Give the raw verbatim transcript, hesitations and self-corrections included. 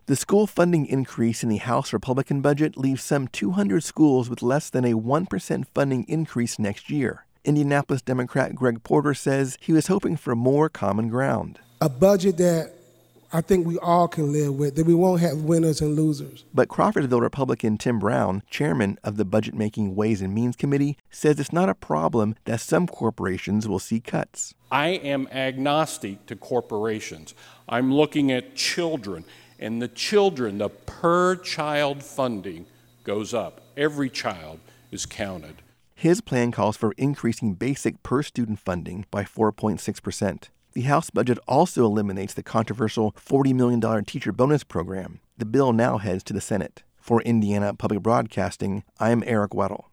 The school funding increase in the House Republican budget leaves some two hundred schools with less than a one percent funding increase next year. Indianapolis Democrat Greg Porter says he was hoping for more common ground. A budget that I think we all can live with, that we won't have winners and losers. But Crawfordsville Republican Tim Brown, chairman of the Budget-Making Ways and Means Committee, says it's not a problem that some corporations will see cuts. I am agnostic to corporations. I'm looking at children, and the children, the per-child funding goes up. Every child is counted. His plan calls for increasing basic per-student funding by four point six percent. The House budget also eliminates the controversial forty million dollars teacher bonus program. The bill now heads to the Senate. For Indiana Public Broadcasting, I'm Eric Weddle.